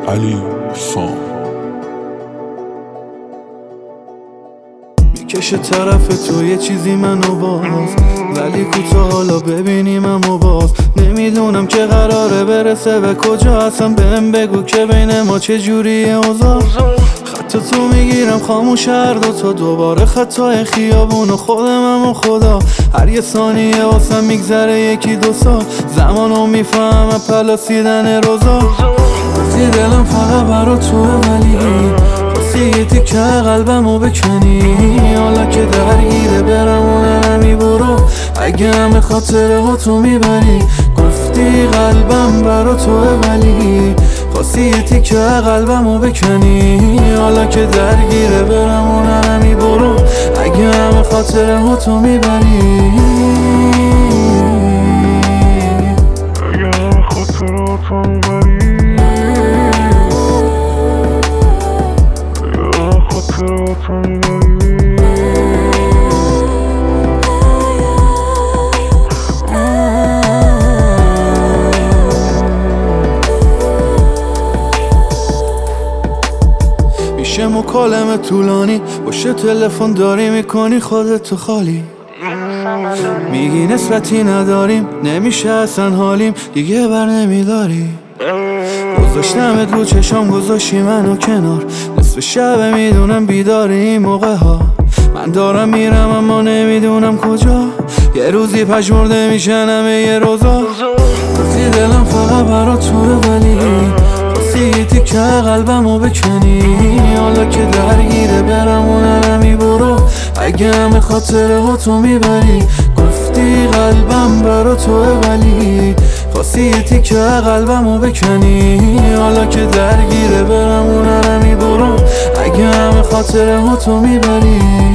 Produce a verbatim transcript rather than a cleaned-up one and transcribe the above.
علی فام میکشه طرف تو یه چیزی منو باز، ولی کوتاه حالا ببینیم اما باز نمیدونم که قراره برسه به کجا. اصلا بهم بگو که بین ما چه جوریه اوضاع. خط تو میگیرم خاموش هر دوتا، دوباره خطای خیابون و خودمم و خدا. هر یه ثانیه واسم میگذره یکی دو سال، زمانو میفهمم پلاسیدن روزا. گفتی دلم فقط برا توه، ولی خواستی یه تیکه قلبمو بکنی. حالا که درگیره برم و نمی برو، اگه همه خاطره ها تو میبری. گفتی قلبم برا توه، ولی خواستی یه تیکه قلبمو بکنی. حالا که درگیره برم و نمی برو، اگه همه خاطره ها تو میبری. اگه همه خاطره ها تو میبری، اگه همه خاطره ها تو میبری. میشه مکالمه طولانی، باشه تلفن داری میکنی خودتو خالی. میگی نسبتی نداریم، نمیشه اصلا حالیم دیگه بر نمیداری. گذاشتمت رو چشام گذاشتی منو کنار، نصف شب میدونم بیداری این موقع ها. من دارم میرم اما نمیدونم کجا، یه روزی پژمرده میشن همه یه روزا. گفتی دلم فقط برا توه، ولی خواستی یه تیکه قلبمو بکنی. حالا که درگیره برم و نمی برو، اگه همه خاطره ها تو میبری. گفتی قلبم برا توه، ولی خواستی یه تیکه قلبمو بکنی. حالا که درگیره برم و نمی برو، اگه همه خاطره ها تو میبری.